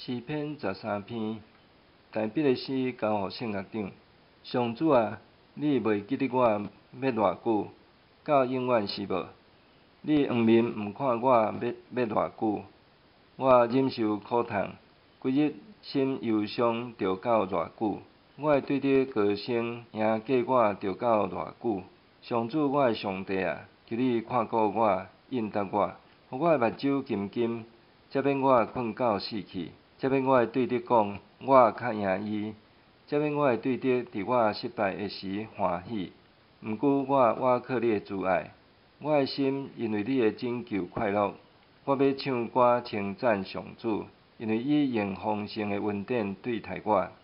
诗篇13篇，大笔的诗交互圣乐长。上主啊，你袂记得我要偌久，到永远是无？你黄面毋看我要偌久？我忍受苦痛，规日心忧伤，着到偌久？我会对你高声赢过我着到偌久？上主，我的上帝啊，求你看顾我，应答我，互我的目睭金金，才免我困到死去，才免我会对你讲，我较赢伊，才免我会对你伫我失败的时欢喜。毋过我靠你的慈爱，我的心因为你的拯救快乐。我要唱歌称赞上主，因为伊用丰盛的恩典对待我。